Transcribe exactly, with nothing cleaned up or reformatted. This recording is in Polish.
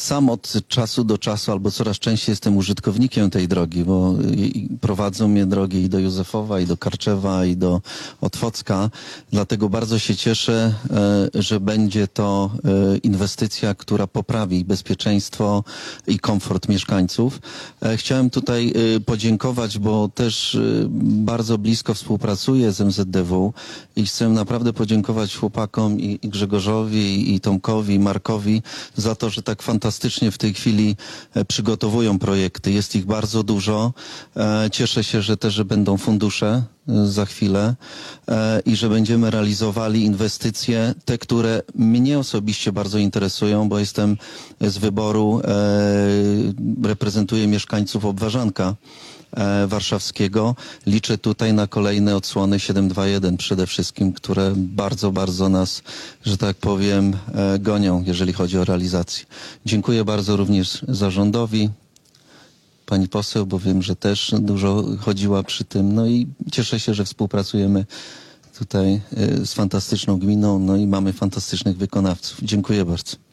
sam od czasu do czasu albo coraz częściej jestem użytkownikiem tej drogi, bo prowadzą mnie drogi i do Józefowa, i do Karczewa, i do Otwocka. Dlatego bardzo się cieszę, że będzie to inwestycja, która poprawi bezpieczeństwo i komfort mieszkańców. Chciałem tutaj podziękować, bo też bardzo blisko współpracuję z M Z D W i chcę naprawdę podziękować chłopakom i Grzegorzowi, i Tomkowi, i Markowi za to, że tak fantastycznie w tej chwili przygotowują projekty. Jest ich bardzo dużo. Cieszę się, że też że będą fundusze za chwilę i że będziemy realizowali inwestycje, te, które mnie osobiście bardzo interesują, bo jestem z wyboru, reprezentuję mieszkańców Obwarzanka warszawskiego. Liczę tutaj na kolejne odsłony siedem dwa jeden przede wszystkim, które bardzo, bardzo nas, że tak powiem, gonią, jeżeli chodzi o realizację. Dziękuję bardzo również zarządowi, pani poseł, bo wiem, że też dużo chodziła przy tym. No i cieszę się, że współpracujemy tutaj z fantastyczną gminą, no i mamy fantastycznych wykonawców. Dziękuję bardzo.